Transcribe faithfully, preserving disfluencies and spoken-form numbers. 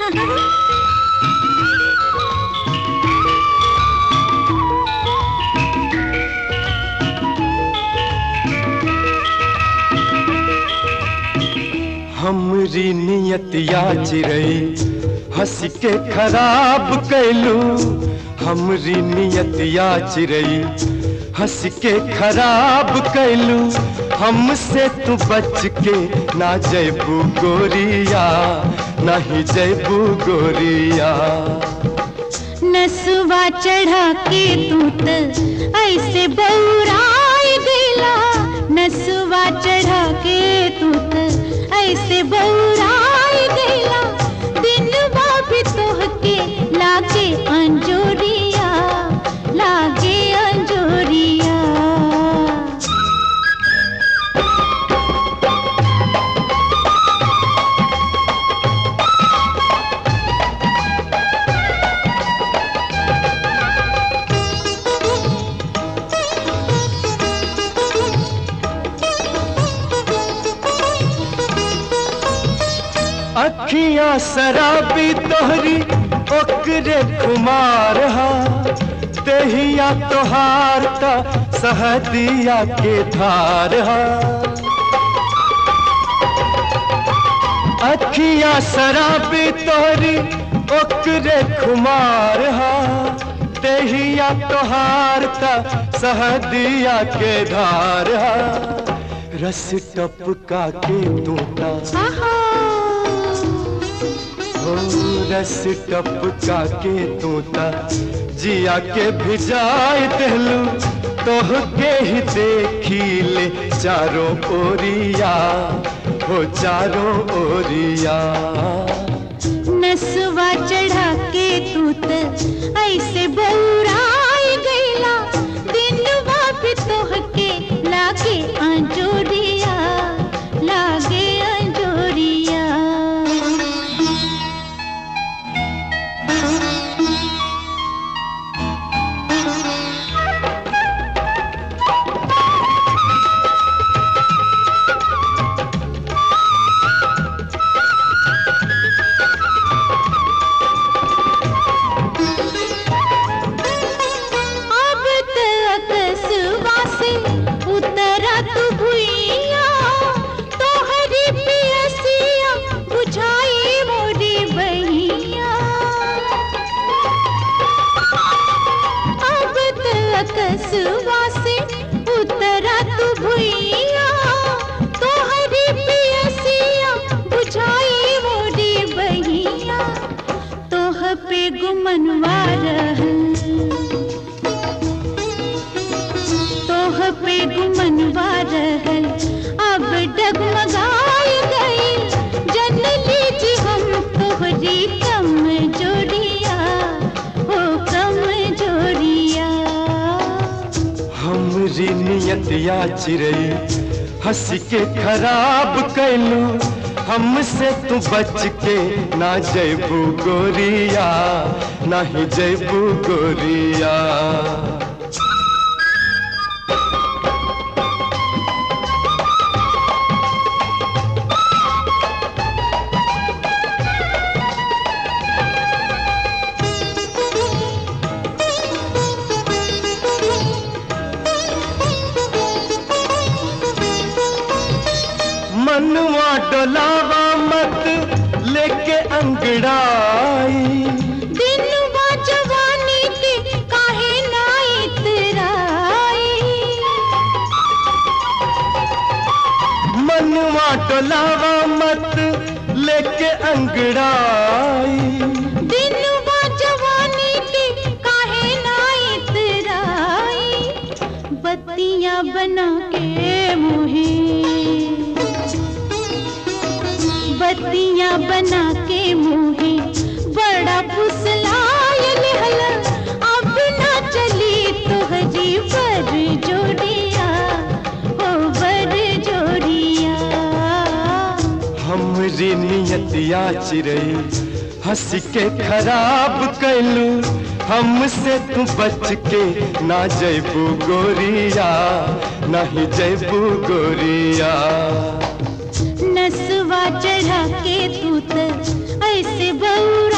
हमरी नियतिया चिरई हंस के खराब कैलू। हमरी नियतिया चिरई हंस के खराब कैलू। हमसे तू बच के ना जैबू गोरिया, नहीं जैबू गोरिया। नसवा चढ़ा के तू त ऐसे बौराई गईला। नसवा चढ़ा के तू त ऐसे बौराई गईला। दिनवा भी तोहके लागे अंजोरिया, लागे अंजोरिया। अखियां शराबी तोहरी ओकरे खुमार हा। तेहिया तोहार ता सहदिया के धार हा। अखियां शराबी तोहरी ओकरे खुमार हा। तेहिया तोहार ता सहदिया के धार हा। रस टपका के तूता रस टपका के तूता जिया के भिजाए देलू। तोह के ही देखी ले चारों ओरिया, हो चारों ओरिया। नसवा चढ़ा के तू त ऐसे बौराई गईला। दिनवा भी तोहके लागे अंजोरिया, लागे अंजोरिया। कसवा से उतरा तू भुइया। तोहरी पियसिया बुझाई मोरी बहिया। तोह पे गुमनवा रहल, तोह पे गुमनवा रहल। अब डगमगाई गई जन लीजी हम तोहरी कम जोड़िया, हो कम जोड़िया। हमरी नियतिया चिरई हंस के खराब कैलू। हमसे तू बच के ना जैबू गोरिया, नहीं जैबू गोरिया। मनवा डोलावा मत लेके अंगड़ाई। दिनवा जवानी के काहे ना इतराई। मनवा डोलावा मत लेके अंगड़ाई। दिनवा जवानी के काहे ना इतराई। बत्तियां बना के मोहे, बत्तियां बना के मुहे बड़ा फुसलाय लेहला। अब ना चली तोहरी बर जोड़िया, ओ बर जोड़िया। हमरी नियतिया चिरई हंस के खराब कैलू। हमसे तू बच के ना जैबू गोरिया, नहीं जैबू गोरिया। नसवा चढ़ा के तू त ऐसे बउरा